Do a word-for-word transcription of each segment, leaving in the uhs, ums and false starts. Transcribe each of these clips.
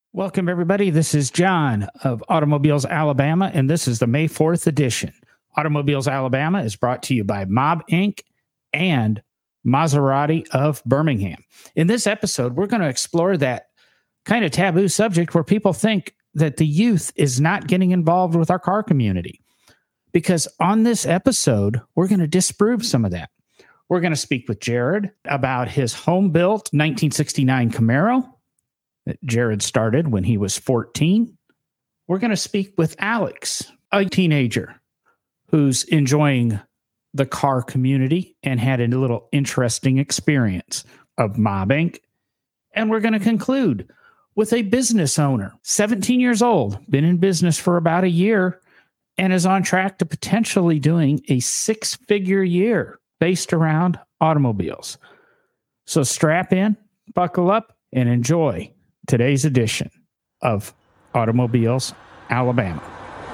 Welcome, everybody. This is John of Automobiles Alabama, and this is the May fourth edition. Automobiles Alabama is brought to you by Mob Incorporated and Maserati of Birmingham. In this episode, we're going to explore that kind of taboo subject where people think that the youth is not getting involved with our car community. Because on this episode, we're going to disprove some of that. We're going to speak with Jared about his home-built nineteen sixty-nine Camaro that Jared started when he was fourteen. We're going to speak with Alex, a teenager who's enjoying the car community and had a little interesting experience of Mob Incorporated. And we're going to conclude with a business owner, seventeen years old, been in business for about a year, and is on track to potentially doing a six-figure year based around automobiles. So strap in, buckle up, and enjoy today's edition of Automobiles Alabama.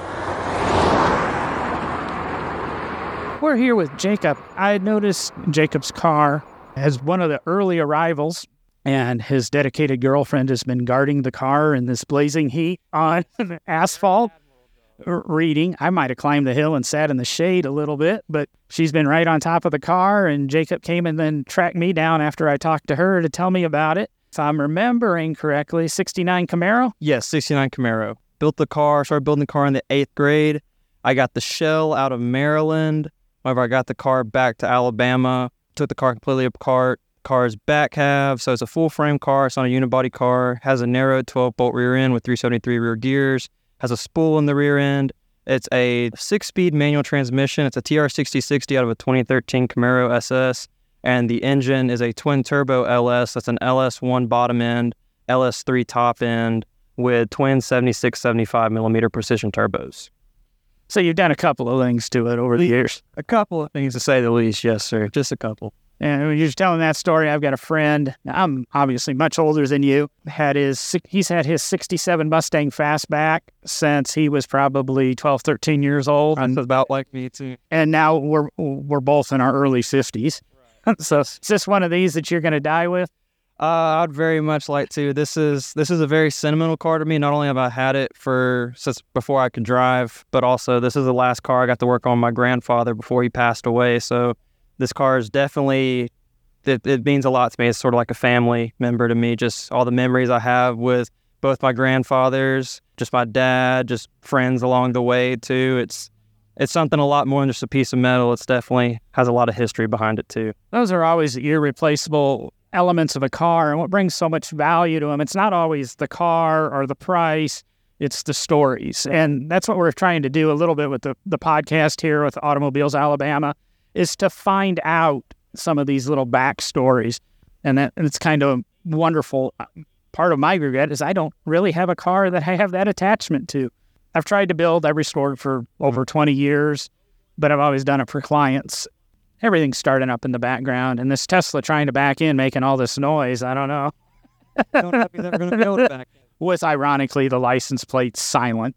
We're here with Jacob. I had noticed Jacob's car as one of the early arrivals, and his dedicated girlfriend has been guarding the car in this blazing heat on asphalt, reading. I might have climbed the hill and sat in the shade a little bit, but she's been right on top of the car, and Jacob came and then tracked me down after I talked to her to tell me about it. If I'm remembering correctly, sixty-nine Camaro? Yes, sixty-nine Camaro. Built the car, started building the car in the eighth grade. I got the shell out of Maryland. Whenever I got the car back to Alabama, took the car completely apart. Car's back half, so it's a full frame car. It's not a unibody car. Has a narrow twelve bolt rear end with three seventy-three rear gears. Has a spool in the rear end. It's a six-speed manual transmission. It's a T R sixty sixty out of a twenty thirteen Camaro S S. And the engine is a twin-turbo L S. That's an L S one bottom end, L S three top end with twin seventy-six, seventy-five millimeter precision turbos. So you've done a couple of things to it over the years. A couple of things, to say the least, yes, sir. Just a couple. And when you're telling that story, I've got a friend, I'm obviously much older than you, had his he's had his sixty-seven Mustang Fastback since he was probably twelve, thirteen years old. That's about like me, too. And now we're we're both in our early fifties. Right. So is this one of these that you're going to die with? Uh, I'd very much like to. This is this is a very sentimental car to me. Not only have I had it for since before I could drive, but also this is the last car I got to work on my grandfather before he passed away. So this car is definitely, it, it means a lot to me. It's sort of like a family member to me. Just all the memories I have with both my grandfathers, just my dad, just friends along the way too. It's it's something a lot more than just a piece of metal. It's definitely has a lot of history behind it too. Those are always irreplaceable elements of a car, and what brings so much value to them, it's not always the car or the price, it's the stories. And that's what we're trying to do a little bit with the, the podcast here with Automobiles Alabama, is to find out some of these little backstories. And that and it's kind of wonderful. Part of my regret is I don't really have a car that I have that attachment to. I've tried to build, I restored for over twenty years, but I've always done it for clients. Everything's starting up in the background, and this Tesla trying to back in, making all this noise, I don't know. Don't know if he's ever going to be able to back in. With, ironically, the license plate silent.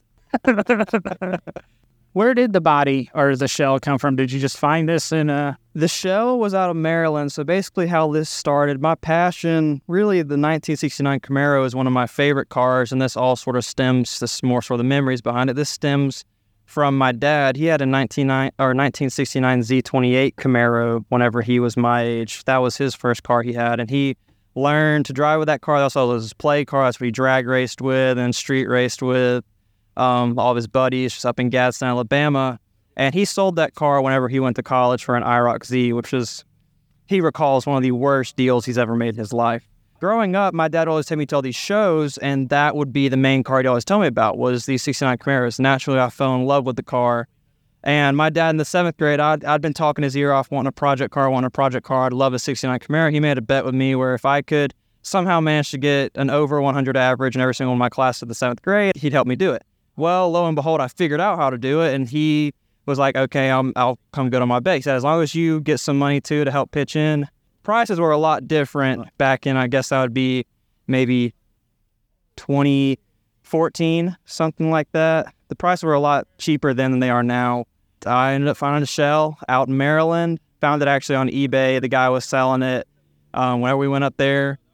Where did the body or the shell come from? Did you just find this in a... The shell was out of Maryland, so basically how this started, my passion, really the nineteen sixty-nine Camaro is one of my favorite cars, and this all sort of stems, this more sort of the memories behind it. This stems from my dad. He had a nineteen sixty-nine Z twenty-eight Camaro whenever he was my age. That was his first car he had, and he learned to drive with that car. That's also his play car. That's what he drag raced with and street raced with. Um, all of his buddies just up in Gadsden, Alabama. And he sold that car whenever he went to college for an I ROC Z, which is, he recalls, one of the worst deals he's ever made in his life. Growing up, my dad always took me to all these shows, and that would be the main car he'd always tell me about, was these sixty-nine Camaros. Naturally, I fell in love with the car. And my dad in the seventh grade, I'd, I'd been talking his ear off, wanting a project car, wanting a project car. I'd love a sixty-nine Camaro. He made a bet with me where if I could somehow manage to get an over one hundred average in every single one of my classes in the seventh grade, he'd help me do it. Well, lo and behold, I figured out how to do it, and he was like, okay, I'm, I'll come good on my bet. He said, as long as you get some money, too, to help pitch in. Prices were a lot different back in, I guess that would be maybe twenty fourteen, something like that. The prices were a lot cheaper then than they are now. I ended up finding a shell out in Maryland, found it actually on eBay. The guy was selling it. Um, whenever we went up there,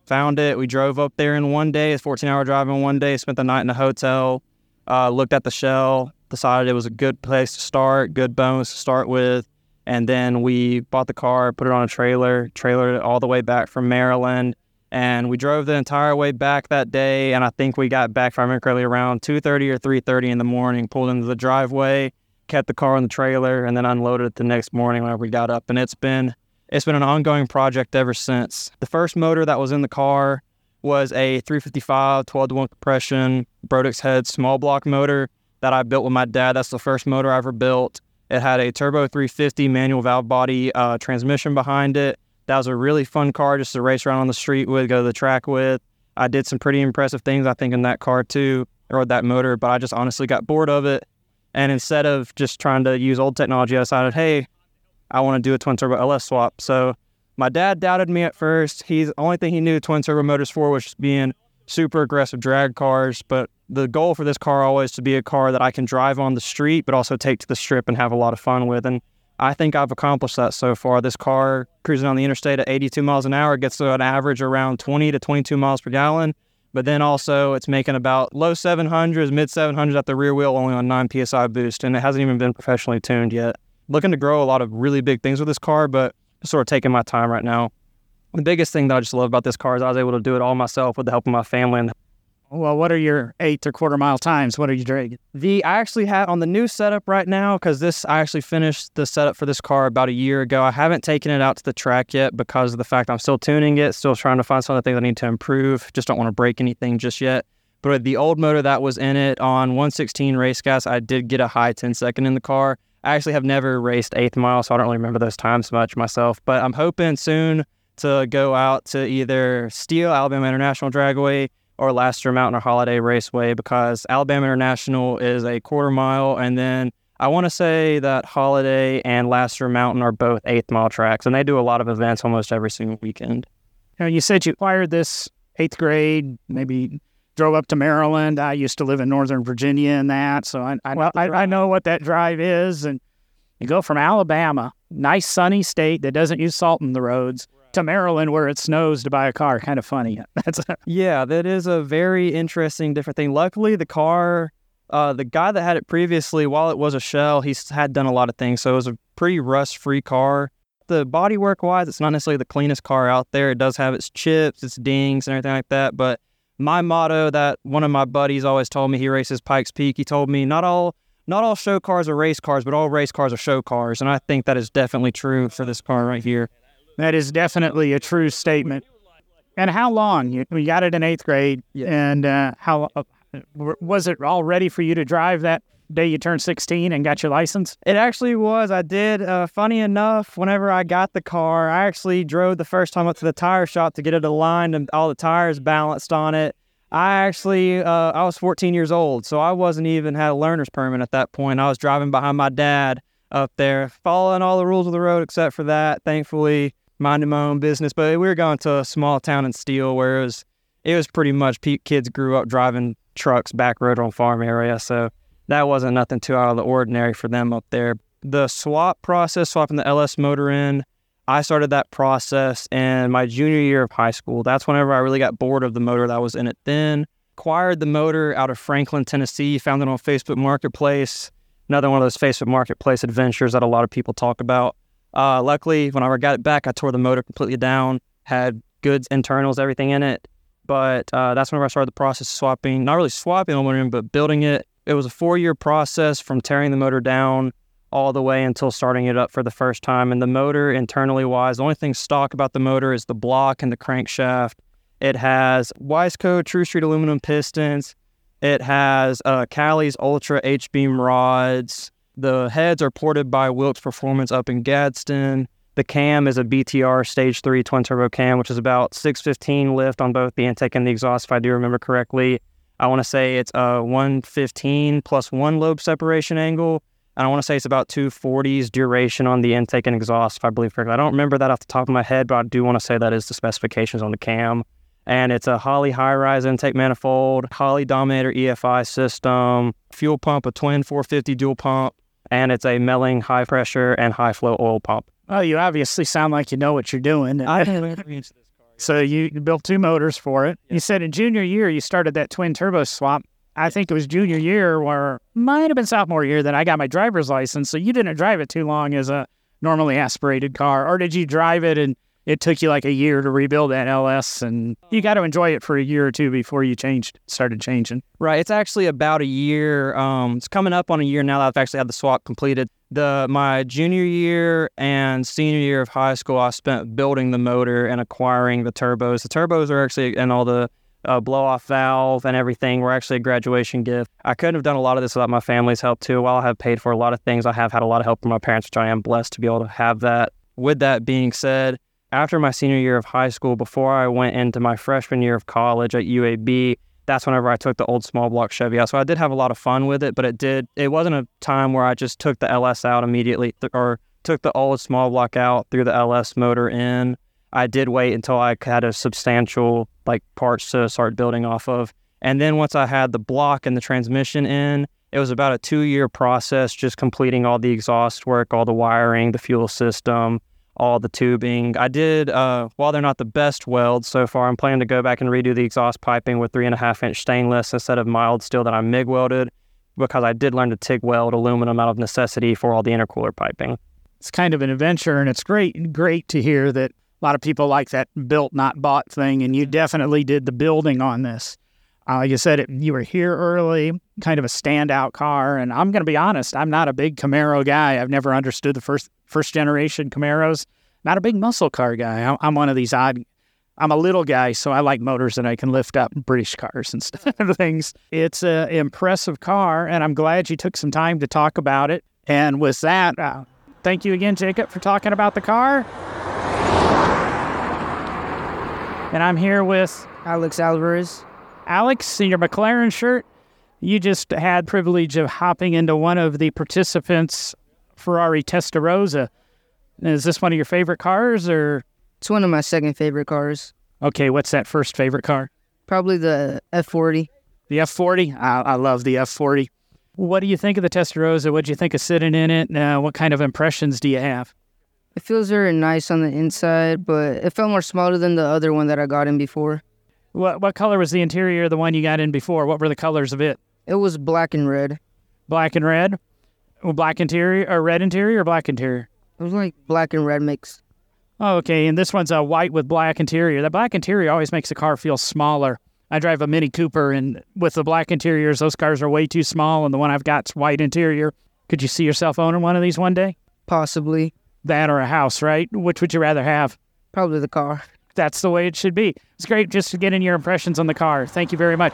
Found it. We drove up there in one day. It's fourteen hour drive in one day. Spent the night in a hotel. Uh, looked at the shell. Decided it was a good place to start. Good bones to start with. And then we bought the car, put it on a trailer, trailered it all the way back from Maryland. And we drove the entire way back that day. And I think we got back, if I remember correctly, around two thirty or three thirty in the morning. Pulled into the driveway, kept the car on the trailer, and then unloaded it the next morning whenever we got up. And it's been it's been an ongoing project ever since. The first motor that was in the car was a three fifty-five twelve to one compression Brodix head small block motor that I built with my dad. That's the first motor I ever built. It had a turbo three fifty manual valve body uh, transmission behind it. That was a really fun car just to race around on the street with, go to the track with. I did some pretty impressive things, I think, in that car too, or that motor, but I just honestly got bored of it. And instead of just trying to use old technology, I decided, hey, I want to do a twin turbo L S swap. So my dad doubted me at first. He's the only thing he knew twin turbo motors for was just being super aggressive drag cars. But the goal for this car always to be a car that I can drive on the street, but also take to the strip and have a lot of fun with. And I think I've accomplished that so far. This car cruising on the interstate at eighty-two miles an hour gets to an average around twenty to twenty-two miles per gallon. But then also it's making about low seven hundreds, mid seven hundreds at the rear wheel, only on nine P S I boost. And it hasn't even been professionally tuned yet. Looking to grow a lot of really big things with this car, but just sort of taking my time right now. The biggest thing that I just love about this car is I was able to do it all myself with the help of my family. And well, what are your eighth or quarter mile times? What are you dragging? The I actually have on the new setup right now, because this I actually finished the setup for this car about a year ago. I haven't taken it out to the track yet because of the fact I'm still tuning it, still trying to find some of the things I need to improve. Just don't want to break anything just yet. But with the old motor that was in it on one sixteen race gas, I did get a high ten second in the car. I actually have never raced eighth mile, so I don't really remember those times much myself. But I'm hoping soon to go out to either Steele, Alabama International Dragway, or Lassiter Mountain or Holiday Raceway, because Alabama International is a quarter mile, and then I want to say that Holiday and Lassiter Mountain are both eighth mile tracks, and they do a lot of events almost every single weekend. Now, you said you acquired this eighth grade, maybe drove up to Maryland. I used to live in Northern Virginia and that, so I I, well, I, I know what that drive is. And you go from Alabama, nice sunny state that doesn't use salt in the roads, to Maryland where it snows to buy a car. Kind of funny. That's a- yeah, that is a very interesting, different thing. Luckily, the car, uh, the guy that had it previously, while it was a shell, he had done a lot of things, so it was a pretty rust-free car. The bodywork-wise, it's not necessarily the cleanest car out there. It does have its chips, its dings, and everything like that, but my motto that one of my buddies always told me, he races Pikes Peak, he told me, not all not all show cars are race cars, but all race cars are show cars, and I think that is definitely true for this car right here. That is definitely a true statement. And how long? You, you got it in eighth grade, yeah. and uh, how uh, was it all ready for you to drive that day you turned sixteen and got your license? It actually was. I did. Uh, funny enough, whenever I got the car, I actually drove the first time up to the tire shop to get it aligned and all the tires balanced on it. I actually, uh, I was fourteen years old, so I wasn't even had a learner's permit at that point. I was driving behind my dad up there, following all the rules of the road except for that, thankfully. Minding my own business, but we were going to a small town in Steele where it was, it was pretty much pe- kids grew up driving trucks back road on farm area, so that wasn't nothing too out of the ordinary for them up there. The swap process, swapping the L S motor in, I started that process in my junior year of high school. That's whenever I really got bored of the motor that was in it then. Acquired the motor out of Franklin, Tennessee, found it on Facebook Marketplace, another one of those Facebook Marketplace adventures that a lot of people talk about. Uh, luckily, whenever I got it back, I tore the motor completely down, had good internals, everything in it. But uh, that's whenever I started the process of swapping, not really swapping the motor in, but building it. It was a four-year process from tearing the motor down all the way until starting it up for the first time. And the motor, internally-wise, the only thing stock about the motor is the block and the crankshaft. It has Wiseco True Street aluminum pistons. It has uh, Cali's Ultra H-beam rods. The heads are ported by Wilkes Performance up in Gadsden. The cam is a B T R Stage three twin-turbo cam, which is about six fifteen lift on both the intake and the exhaust, if I do remember correctly. I want to say it's a one fifteen plus one lobe separation angle. And I want to say it's about two forties duration on the intake and exhaust, if I believe correctly. I don't remember that off the top of my head, but I do want to say that is the specifications on the cam. And it's a Holley high-rise intake manifold, Holley Dominator E F I system, fuel pump, a twin four fifty dual pump, and it's a Melling high-pressure and high-flow oil pump. Well, you obviously sound like you know what you're doing. I haven't experienced this car So you built two motors for it. Yeah. You said in junior year you started that twin turbo swap. I think it was junior year, or might have been sophomore year, that I got my driver's license. So you didn't drive it too long as a normally aspirated car, or did you drive it and it took you like a year to rebuild that L S, and you got to enjoy it for a year or two before you changed, started changing? Right. It's actually about a year. Um, it's coming up on a year now that I've actually had the swap completed. The my junior year and senior year of high school, I spent building the motor and acquiring the turbos. The turbos are actually, and all the uh, blow-off valve and everything were actually a graduation gift. I couldn't have done a lot of this without my family's help too. While I have paid for a lot of things, I have had a lot of help from my parents, which I am blessed to be able to have that. With that being said, after my senior year of high school, before I went into my freshman year of college at U A B, that's whenever I took the old small block Chevy out. So I did have a lot of fun with it, but it did, it wasn't a time where I just took the L S out immediately th- or took the old small block out, threw the L S motor in. I did wait until I had a substantial like parts to start building off of. And then once I had the block and the transmission in, it was about a two-year process, just completing all the exhaust work, all the wiring, the fuel system, all the tubing. I did, uh, while they're not the best welds so far, I'm planning to go back and redo the exhaust piping with three and a half inch stainless instead of mild steel that I MIG welded, because I did learn to TIG weld aluminum out of necessity for all the intercooler piping. It's kind of an adventure, and it's great, great to hear that a lot of people like that built, not bought thing, and you definitely did the building on this. Uh, like you said, it, you were here early, kind of a standout car, and I'm going to be honest, I'm not a big Camaro guy. I've never understood the first first generation Camaros. Not a big muscle car guy. I'm, I'm one of these odd, I'm a little guy, so I like motors that I can lift up, British cars and stuff, things. It's an impressive car, and I'm glad you took some time to talk about it. And with that, uh, thank you again, Jacob, for talking about the car. And I'm here with Alex Alvarez. Alex, in your McLaren shirt. You just had privilege of hopping into one of the participants' Ferrari Testarossa. Is this one of your favorite cars, or? It's one of my second favorite cars. Okay, what's that first favorite car? Probably the F forty. The F forty? I, I love the F forty. What do you think of the Testarossa? What do you think of sitting in it? Uh, what kind of impressions do you have? It feels very nice on the inside, but it felt more smaller than the other one that I got in before. What what color was the interior of the one you got in before? What were the colors of it? It was black and red. Black and red? Well, black interior, or red interior, or black interior? It was like black and red mix. Oh, okay, and this one's a white with black interior. The black interior always makes the car feel smaller. I drive a Mini Cooper, and with the black interiors, those cars are way too small, and the one I've got's white interior. Could you see yourself owning one of these one day? Possibly. That or a house, right? Which would you rather have? Probably the car. That's the way it should be. It's great just to get in your impressions on the car. Thank you very much.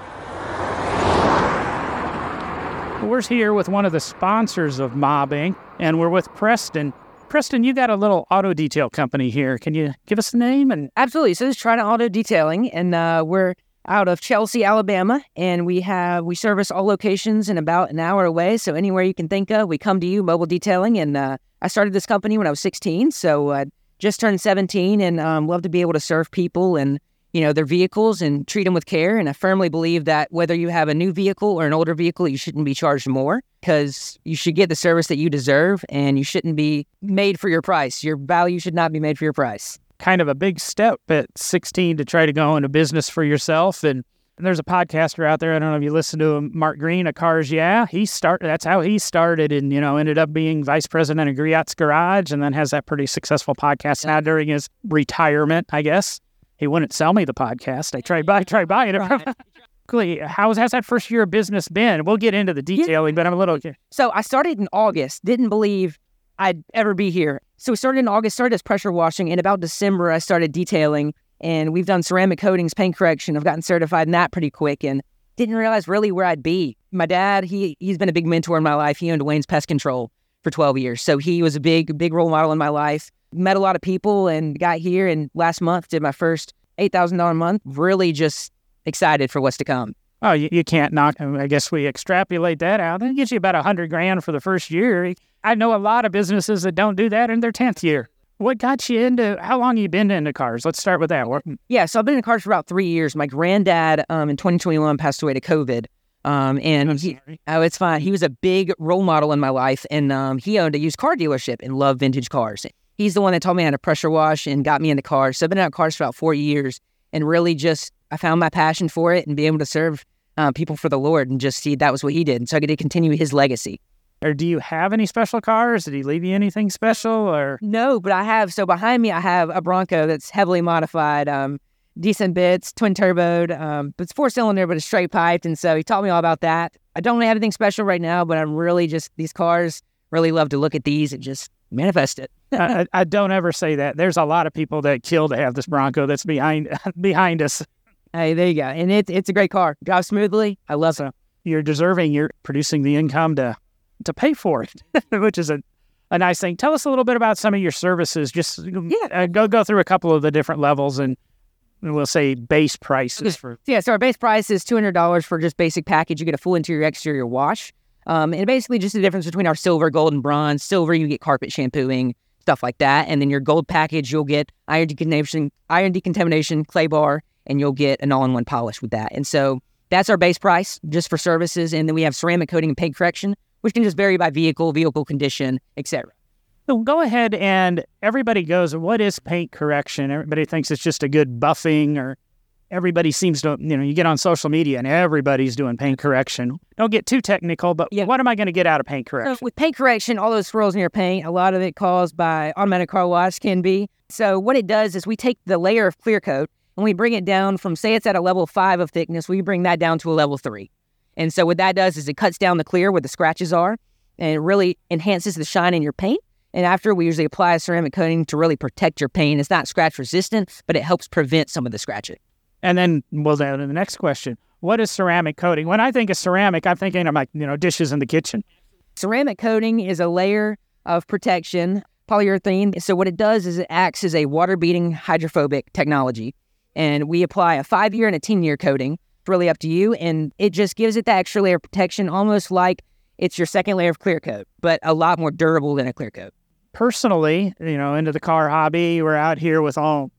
We're here with one of the sponsors of Mob Incorporated, and we're with Preston. Preston, you got a little auto detail company here. Can you give us the name? And Absolutely. So this is Trident Auto Detailing, and uh, we're out of Chelsea, Alabama, and we have we service all locations in about an hour away. So anywhere you can think of, we come to you, mobile detailing. And uh, I started this company when I was sixteen, so I uh, just turned seventeen, and um, love to be able to serve people and you know their vehicles and treat them with care. And I firmly believe that whether you have a new vehicle or an older vehicle, you shouldn't be charged more, because you should get the service that you deserve, and you shouldn't be made for your price. Your value should not be made for your price. Kind of a big step at sixteen to try to go into business for yourself. And there's a podcaster out there, I don't know if you listen to him, Mark Green of Cars Yeah. He started, that's how he started, and, you know, ended up being vice president of Griot's Garage, and then has that pretty successful podcast now during his retirement, I guess. He wouldn't sell me the podcast. I tried, buy, tried buying it. Right. How's, how's that first year of business been? We'll get into the detailing, yeah. but I'm a little... So I started in August, didn't believe I'd ever be here. So we started in August, started as pressure washing. In about December, I started detailing, and we've done ceramic coatings, paint correction. I've gotten certified in that pretty quick, and didn't realize really where I'd be. My dad, he, he's been a big mentor in my life. He owned Wayne's Pest Control for twelve years. So he was a big, big role model in my life. Met a lot of people and got here, and last month did my first eight thousand dollars a month. Really just excited for what's to come. Oh, you, you can't knock, I guess we extrapolate that out. That gets you about a hundred grand for the first year. I know a lot of businesses that don't do that in their tenth year. What got you into, how long have you been into cars? Let's start with that. Yeah, so I've been in cars for about three years. My granddad um, in twenty twenty-one passed away to COVID. Um, and he, oh, it's fine. He was a big role model in my life, and um, he owned a used car dealership and loved vintage cars. He he's the one that taught me how to pressure wash and got me into cars. So I've been out of cars for about four years and really just, I found my passion for it and be able to serve uh, people for the Lord and just see that was what he did. And so I get to continue his legacy. Or do you have any special cars? Did he leave you anything special? Or No, but I have, so behind me, I have a Bronco that's heavily modified, um, decent bits, twin turboed, um, but it's four cylinder, but it's straight piped. And so he taught me all about that. I don't really have anything special right now, but I'm really just, these cars, really love to look at these and just manifest it. I, I don't ever say that. There's a lot of people that kill to have this Bronco that's behind behind us. Hey, there you go. And it's it's a great car. Drives smoothly. I love it. You're deserving. You're producing the income to to pay for it, which is a, a nice thing. Tell us a little bit about some of your services. Just yeah. uh, go go through a couple of the different levels, and we'll say base prices. For Yeah, so our base price is two hundred dollars for just basic package. You get a full interior, exterior wash. Um, and basically just the difference between our silver, gold, and bronze. Silver, you get carpet shampooing, stuff like that. And then your gold package, you'll get iron decontamination, iron decontamination, clay bar, and you'll get an all-in-one polish with that. And so that's our base price just for services. And then we have ceramic coating and paint correction, which can just vary by vehicle, vehicle condition, et cetera. So go ahead, and everybody goes, what is paint correction? Everybody thinks it's just a good buffing, or everybody seems to, you know, you get on social media and everybody's doing paint correction. Don't get too technical, but Yeah. what am I going to get out of paint correction? So with paint correction, all those swirls in your paint, a lot of it caused by automatic car wash can be. So what it does is we take the layer of clear coat and we bring it down from, say it's at a level five of thickness, we bring that down to a level three. And so what that does is it cuts down the clear where the scratches are, and it really enhances the shine in your paint. And after, we usually apply a ceramic coating to really protect your paint. It's not scratch resistant, but it helps prevent some of the scratching. And then we'll go to the next question. What is ceramic coating? When I think of ceramic, I'm thinking of, like, you know, dishes in the kitchen. Ceramic coating is a layer of protection, polyurethane. So what it does is it acts as a water-beating hydrophobic technology. And we apply a five-year and a ten-year coating. It's really up to you. And it just gives it that extra layer of protection, almost like it's your second layer of clear coat, but a lot more durable than a clear coat. Personally, you know, into the car hobby, we're out here with all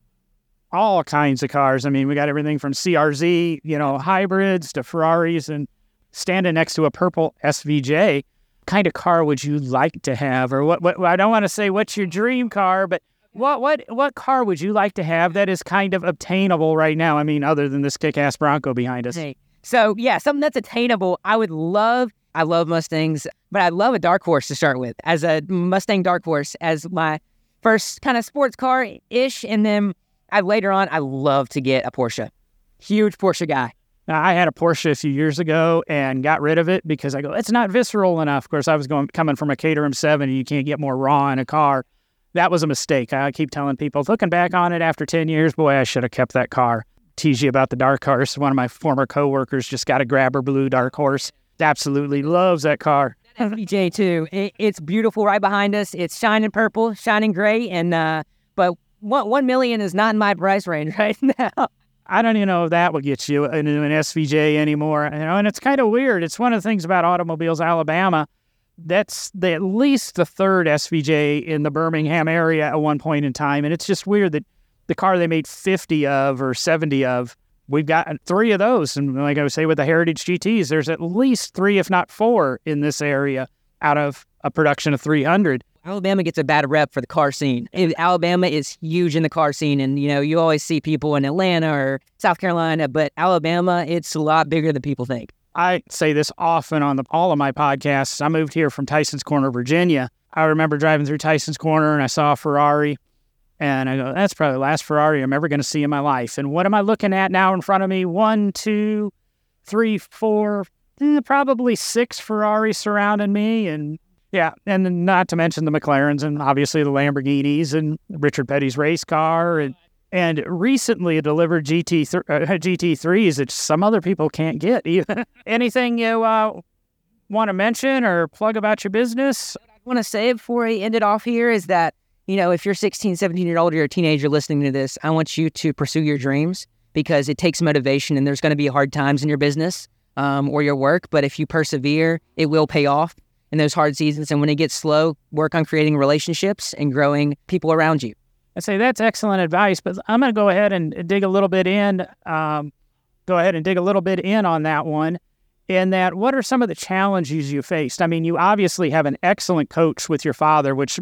all kinds of cars. I mean, we got everything from C R Z, you know, hybrids to Ferraris, and standing next to a purple S V J. What kind of car would you like to have? Or what, what I don't want to say what's your dream car, but what what what car would you like to have that is kind of obtainable right now? I mean, other than this kick-ass Bronco behind us. Hey. So yeah, something that's attainable. I would love, I love Mustangs, but I'd love a dark horse to start with, as a Mustang dark horse as my first kind of sports car-ish. And then I later on, I love to get a Porsche. Huge Porsche guy. Now, I had a Porsche a few years ago and got rid of it because I go, it's not visceral enough. Of course, I was going coming from a Caterham seven, and you can't get more raw in a car. That was a mistake. I keep telling people, looking back on it after ten years, boy, I should have kept that car. Tease you about the dark horse. One of my former coworkers just got a grabber blue dark horse. Absolutely loves that car. S V J too. It, it's beautiful right behind us. It's shining purple, shining gray, and uh, but one one million is not in my price range right now. I don't even know if that will get you into an S V J anymore. You know, and it's kind of weird. It's one of the things about Automobiles Alabama. That's the, at least the third S V J in the Birmingham area at one point in time, and it's just weird that the car they made fifty of or seventy of, we've got three of those. And like I would say with the Heritage G Ts, there's at least three, if not four, in this area out of a production of three hundred. Alabama gets a bad rep for the car scene. Alabama is huge in the car scene, and you know you always see people in Atlanta or South Carolina, but Alabama, it's a lot bigger than people think. I say this often on the, all of my podcasts. I moved here from Tyson's Corner, Virginia. I remember driving through Tyson's Corner and I saw a Ferrari, and I go, that's probably the last Ferrari I'm ever going to see in my life. And what am I looking at now in front of me? One, two, three, four, eh, probably six Ferraris surrounding me. And yeah, and then not to mention the McLarens and obviously the Lamborghinis and Richard Petty's race car, and and recently delivered G T th- uh, G T threes that some other people can't get even. Anything you uh, want to mention or plug about your business? What I want to say before I end it off here is that, you know, if you're sixteen, seventeen years old, or you're a teenager listening to this, I want you to pursue your dreams, because it takes motivation, and there's going to be hard times in your business um, or your work. But if you persevere, it will pay off in those hard seasons. And when it gets slow, work on creating relationships and growing people around you. I say that's excellent advice, but I'm going to go ahead and dig a little bit in, um, go ahead and dig a little bit in on that one. In that, what are some of the challenges you faced? I mean, you obviously have an excellent coach with your father, which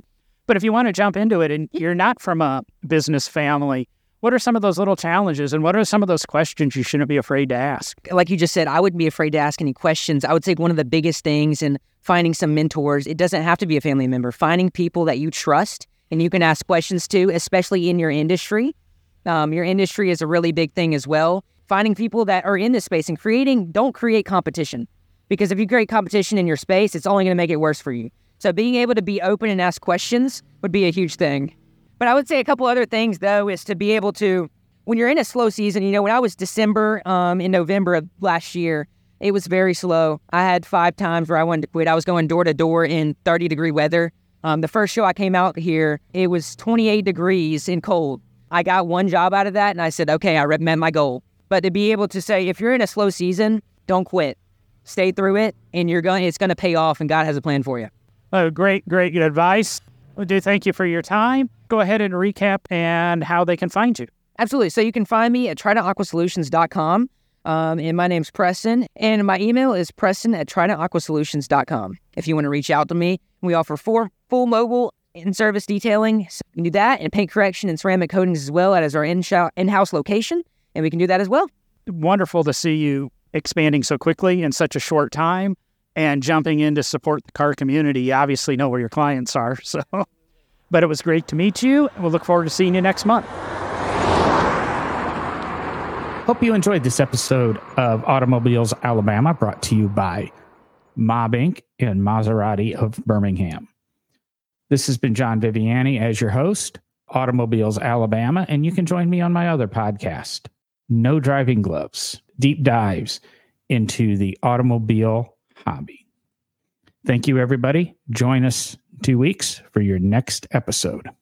But if you want to jump into it and you're not from a business family, what are some of those little challenges and what are some of those questions you shouldn't be afraid to ask? Like you just said, I wouldn't be afraid to ask any questions. I would say one of the biggest things in finding some mentors, it doesn't have to be a family member, finding people that you trust and you can ask questions to, especially in your industry. Um, your industry is a really big thing as well. Finding people that are in this space and creating, don't create competition. Because if you create competition in your space, it's only going to make it worse for you. So being able to be open and ask questions would be a huge thing. But I would say a couple other things, though, is to be able to, when you're in a slow season, you know, when I was December, um, in November of last year, it was very slow. I had five times where I wanted to quit. I was going door to door in thirty degree weather. Um, the first show I came out here, it was twenty-eight degrees and cold. I got one job out of that, and I said, okay, I met my goal. But to be able to say, if you're in a slow season, don't quit. Stay through it, and you're going. It's going to pay off, and God has a plan for you. Oh, great, great good advice. We do thank you for your time. Go ahead and recap and how they can find you. Absolutely. So you can find me at trident aqua solutions dot com. Um, and my name's Preston. And my email is preston at trident aqua solutions dot com. If you want to reach out to me, we offer full, full mobile in-service detailing. So we can do that, and paint correction and ceramic coatings as well. That is our in-house location, and we can do that as well. Wonderful to see you expanding so quickly in such a short time and jumping in to support the car community. You obviously know where your clients are. So, but it was great to meet you. We'll look forward to seeing you next month. Hope you enjoyed this episode of Automobiles Alabama, brought to you by Mob Incorporated and Maserati of Birmingham. This has been John Viviani as your host, Automobiles Alabama, and you can join me on my other podcast, No Driving Gloves, deep dives into the automobile hobby. Thank you, everybody. Join us in two weeks for your next episode.